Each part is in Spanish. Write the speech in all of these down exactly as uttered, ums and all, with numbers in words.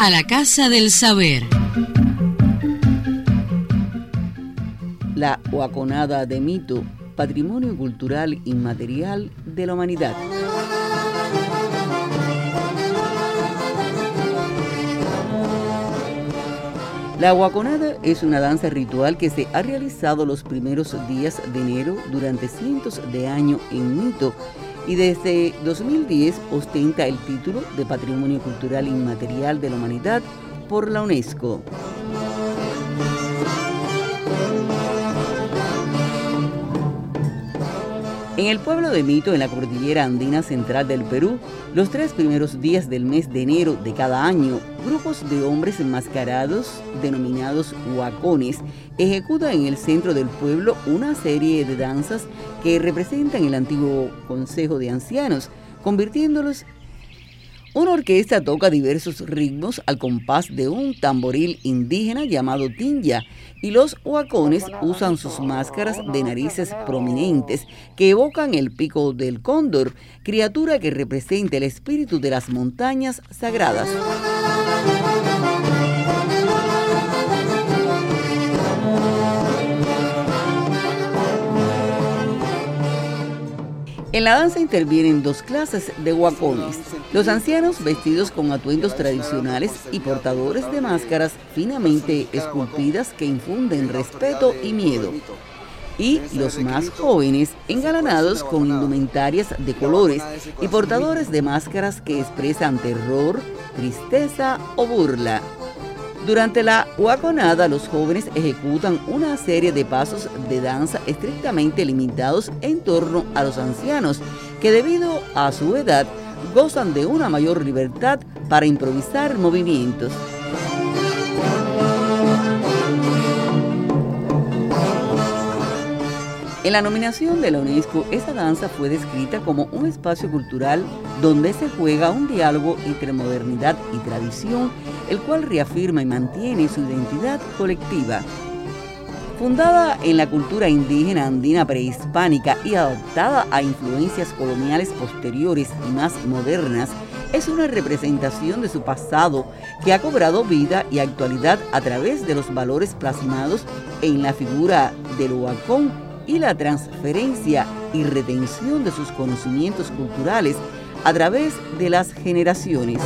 a la Casa del Saber. La Huaconada de Mito, Patrimonio Cultural Inmaterial de la Humanidad. La Huaconada es una danza ritual que se ha realizado los primeros días de enero durante cientos de años en Mito y desde dos mil diez ostenta el título de Patrimonio Cultural Inmaterial de la Humanidad por la UNESCO. En el pueblo de Mito, en la cordillera andina central del Perú, los tres primeros días del mes de enero de cada año, grupos de hombres enmascarados, denominados huacones, ejecutan en el centro del pueblo una serie de danzas que representan el antiguo Consejo de Ancianos, convirtiéndolos. Una orquesta toca diversos ritmos al compás de un tamboril indígena llamado tinya, y los huacones usan sus máscaras de narices prominentes que evocan el pico del cóndor, criatura que representa el espíritu de las montañas sagradas. En la danza intervienen dos clases de huacones: los ancianos vestidos con atuendos tradicionales y portadores de máscaras finamente esculpidas que infunden respeto y miedo, y los más jóvenes engalanados con indumentarias de colores y portadores de máscaras que expresan terror, tristeza o burla. Durante la huaconada, los jóvenes ejecutan una serie de pasos de danza estrictamente limitados en torno a los ancianos, que debido a su edad gozan de una mayor libertad para improvisar movimientos. En la nominación de la UNESCO, esta danza fue descrita como un espacio cultural donde se juega un diálogo entre modernidad y tradición, el cual reafirma y mantiene su identidad colectiva. Fundada en la cultura indígena andina prehispánica y adaptada a influencias coloniales posteriores y más modernas, es una representación de su pasado que ha cobrado vida y actualidad a través de los valores plasmados en la figura del huacón y la transferencia y retención de sus conocimientos culturales a través de las generaciones.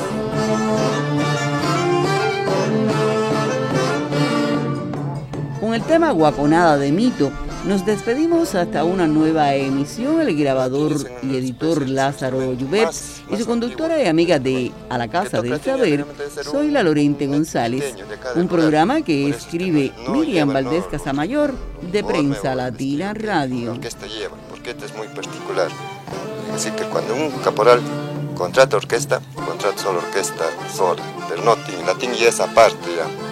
Con el tema Huaconada de Mito, nos despedimos hasta una nueva emisión. El grabador y editor Lázaro Llubet y su conductora y amiga de A la Casa del Saber, soy la Lorente González, un programa que escribe Miriam Valdés Casamayor de Prensa Latina Radio. La orquesta lleva, porque este es muy particular. Así que cuando un caporal contrata orquesta, contrata solo orquesta sola, pero no tiene, la tiene ya esa parte ya.